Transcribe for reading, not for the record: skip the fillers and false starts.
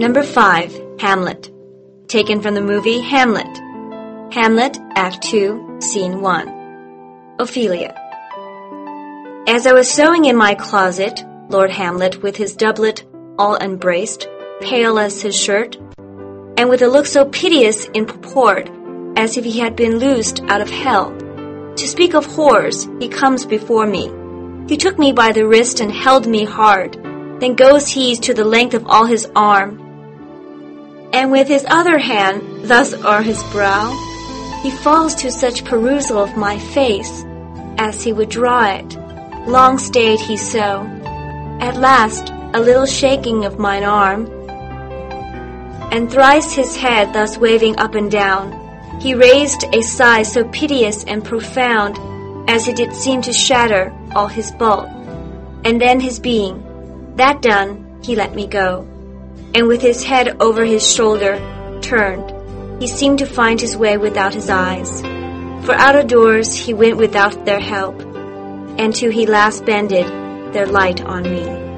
Number 5, Hamlet. Taken from the movie Hamlet. Hamlet, Act 2, Scene 1. Ophelia. As I was sewing in my closet, Lord Hamlet, with his doublet all unbraced, pale as his shirt, and with a look so piteous in purport, as if he had been loosed out of hell. To speak of horrors, he comes before me. He took me by the wrist and held me hard. Then goes he to the length of all his arm, and with his other hand, thus o'er his brow, he falls to such perusal of my face, as he would draw it. Long stayed he so. At last, a little shaking of mine arm, and thrice his head thus waving up and down, he raised a sigh so piteous and profound, as it did seem to shatter all his bulk, and then his being. That done, he let me go, and with his head over his shoulder turned, he seemed to find his way without his eyes. For out of doors he went without their help, and till he last bended their light on me.